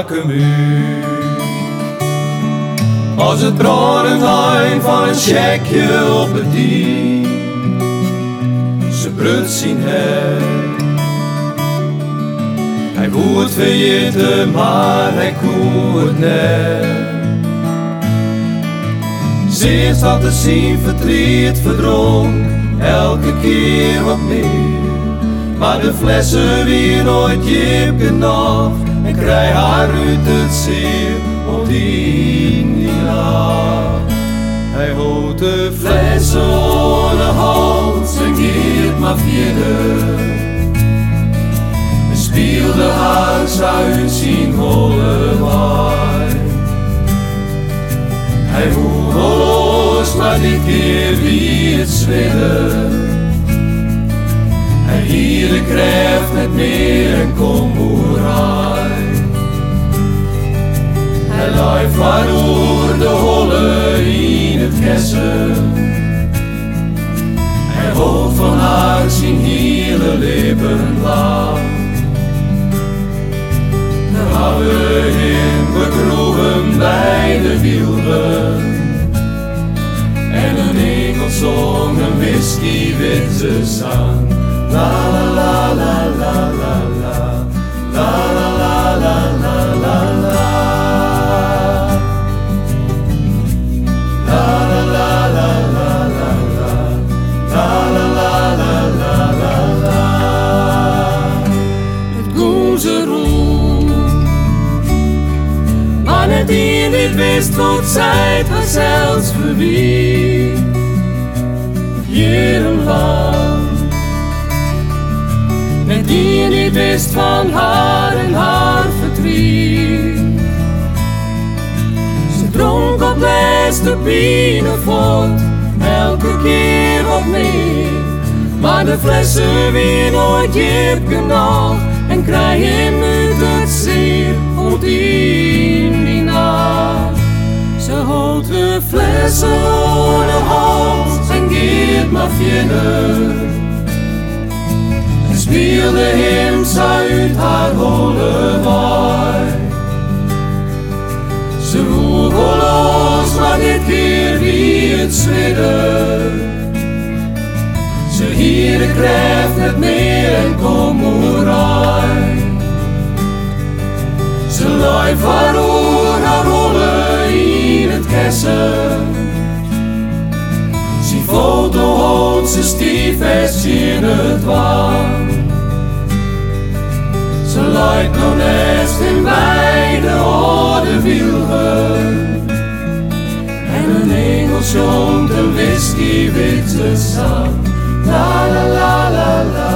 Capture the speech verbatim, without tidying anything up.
blakke muur. Als het brandendijn van een checkje op het diep, ze brut zien her. Hij woert vergeten, maar hij kon het net. Zeer zat te zien, verdriet verdronk, elke keer wat meer. Maar de flessen weer nooit jip genoeg, en krijg haar uit het zeer op die die nacht. Hij houdt de flessen aan de hand en geeft maar verder. En speelde haar uit zijn holle waai. Hij woe los, maar dit keer wie het zwidden. Hij hier de kracht met meer en komboerij. Hij luidt maar door de holle in het kessen. Hij houdt van haar zijn hele lippen lang. Daar hadden we hem bekroegen bij de wielren. En een Engelsong, een whisky witte zang. La la la la la la la, la la la la la la la, la la la la la la, la la la la la la la. Het goeze roem, maar net in dit wist wat zij het haar zelfs verwie. Jarenlang. Net die niet wist van haar en haar verdriet. Ze dronk op beste pienevoort, elke keer wat meer. Maar de flessen weer nooit jip genoeg, en krijg hem uit het zeer op in die nacht. Ze houdt de flessen aan de hand en geeft maar verder. Speelde hem uit haar holle waai. Ze woe los, maar dit keer wie het zwidden. Ze hier de kracht met meer en komboerij. Ze luidt waarover haar holle in het kessen. Zijn foto houdt ze stiefvast in het wang. Ze luidt nog nest in beide oude wielren. En een engel zongt een whisky witte zang. La la la la la.